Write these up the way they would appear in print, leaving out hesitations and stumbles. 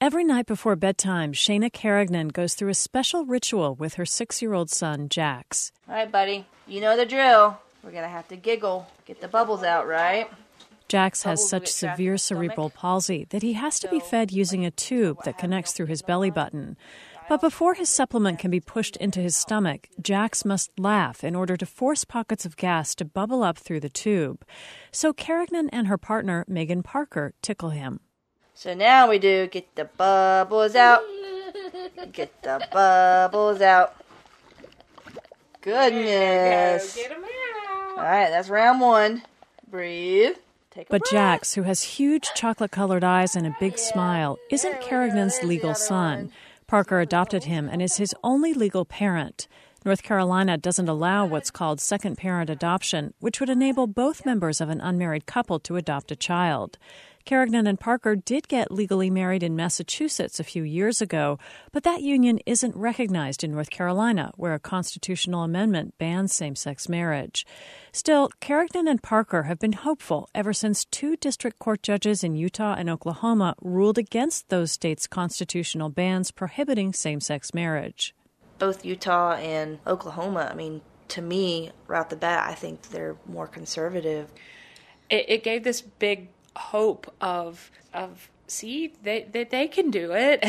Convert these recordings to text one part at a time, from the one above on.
Every night before bedtime, Shayna Carignan goes through a special ritual with her 6-year-old son, Jax. All right, buddy. You know the drill. We're going to have to giggle. Get the bubbles out, right? Jax has such severe cerebral palsy that he has to be fed using a tube that connects through his belly button. But before his supplement can be pushed into his stomach, Jax must laugh in order to force pockets of gas to bubble up through the tube. So Carignan and her partner, Megan Parker, tickle him. So now we do get the bubbles out. Get the bubbles out. Goodness. Get them out. All right, that's round one. Breathe. Take a But breath. Jax, who has huge chocolate-colored eyes and a big smile, isn't Carignan's legal son. Parker adopted him and is his only legal parent. North Carolina doesn't allow what's called second-parent adoption, which would enable both members of an unmarried couple to adopt a child. Carignan and Parker did get legally married in Massachusetts a few years ago, but that union isn't recognized in North Carolina, where a constitutional amendment bans same-sex marriage. Still, Carignan and Parker have been hopeful ever since 2 district court judges in Utah and Oklahoma ruled against those states' constitutional bans prohibiting same-sex marriage. Both Utah and Oklahoma, to me, right off the bat, I think they're more conservative. It gave this big hope of see, they can do it.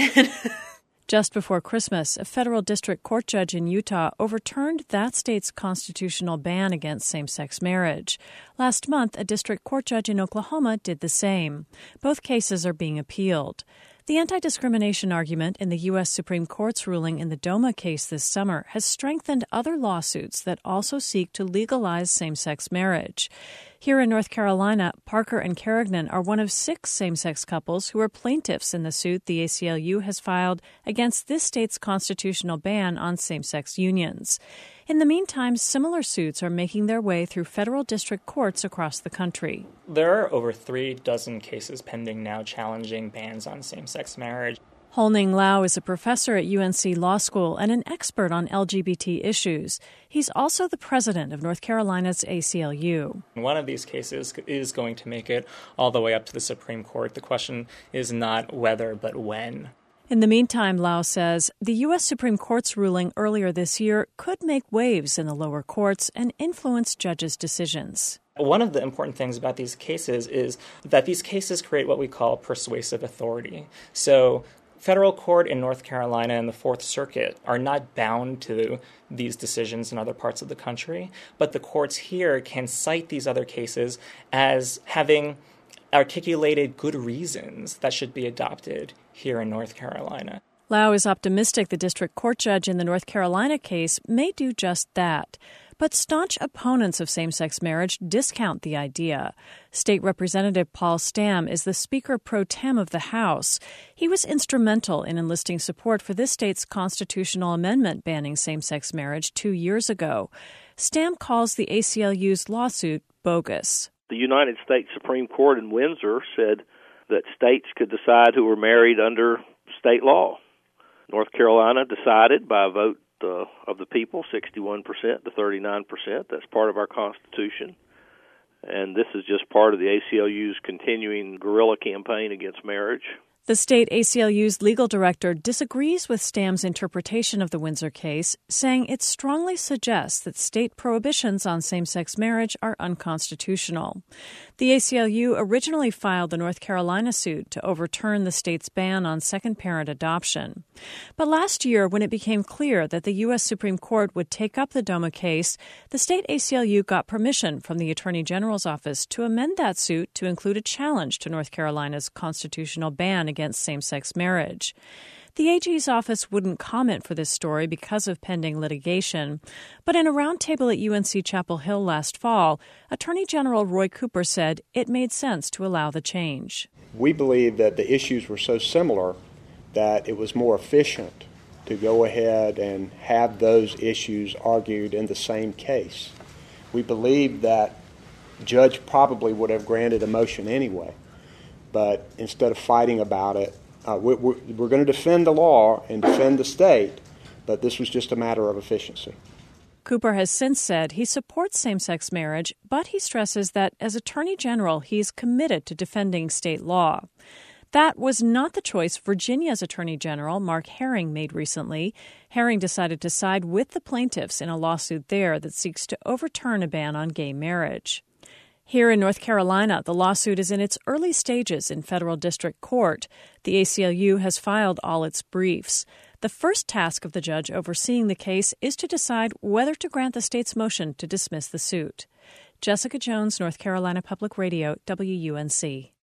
Just before Christmas, a federal district court judge in Utah overturned that state's constitutional ban against same-sex marriage. Last month, a district court judge in Oklahoma did the same. Both cases are being appealed. The anti-discrimination argument in the U.S. Supreme Court's ruling in the DOMA case this summer has strengthened other lawsuits that also seek to legalize same-sex marriage. Here in North Carolina, Parker and Carignan are one of 6 same-sex couples who are plaintiffs in the suit the ACLU has filed against this state's constitutional ban on same-sex unions. In the meantime, similar suits are making their way through federal district courts across the country. There are over 3 dozen cases pending now challenging bans on same-sex marriage. Holning Lau is a professor at UNC Law School and an expert on LGBT issues. He's also the president of North Carolina's ACLU. One of these cases is going to make it all the way up to the Supreme Court. The question is not whether, but when. In the meantime, Lau says, the U.S. Supreme Court's ruling earlier this year could make waves in the lower courts and influence judges' decisions. One of the important things about these cases is that these cases create what we call persuasive authority. So federal court in North Carolina and the Fourth Circuit are not bound to these decisions in other parts of the country, but the courts here can cite these other cases as having articulated good reasons that should be adopted here in North Carolina. Lau is optimistic the district court judge in the North Carolina case may do just that. But staunch opponents of same-sex marriage discount the idea. State Representative Paul Stam is the Speaker pro tem of the House. He was instrumental in enlisting support for this state's constitutional amendment banning same-sex marriage 2 years ago. Stam calls the ACLU's lawsuit bogus. The United States Supreme Court in Windsor said that states could decide who were married under state law. North Carolina decided by a vote of the people, 61% to 39%. That's part of our Constitution. And this is just part of the ACLU's continuing guerrilla campaign against marriage. The state ACLU's legal director disagrees with Stam's interpretation of the Windsor case, saying it strongly suggests that state prohibitions on same-sex marriage are unconstitutional. The ACLU originally filed the North Carolina suit to overturn the state's ban on second-parent adoption. But last year, when it became clear that the U.S. Supreme Court would take up the DOMA case, the state ACLU got permission from the Attorney General's office to amend that suit to include a challenge to North Carolina's constitutional ban against same-sex marriage. The AG's office wouldn't comment for this story because of pending litigation, but in a roundtable at UNC Chapel Hill last fall, Attorney General Roy Cooper said it made sense to allow the change. We believe that the issues were so similar that it was more efficient to go ahead and have those issues argued in the same case. We believe that the judge probably would have granted a motion anyway, but instead of fighting about it, we're going to defend the law and defend the state, but this was just a matter of efficiency. Cooper has since said he supports same-sex marriage, but he stresses that as Attorney General, he's committed to defending state law. That was not the choice Virginia's Attorney General Mark Herring made recently. Herring decided to side with the plaintiffs in a lawsuit there that seeks to overturn a ban on gay marriage. Here in North Carolina, the lawsuit is in its early stages in federal district court. The ACLU has filed all its briefs. The first task of the judge overseeing the case is to decide whether to grant the state's motion to dismiss the suit. Jessica Jones, North Carolina Public Radio, WUNC.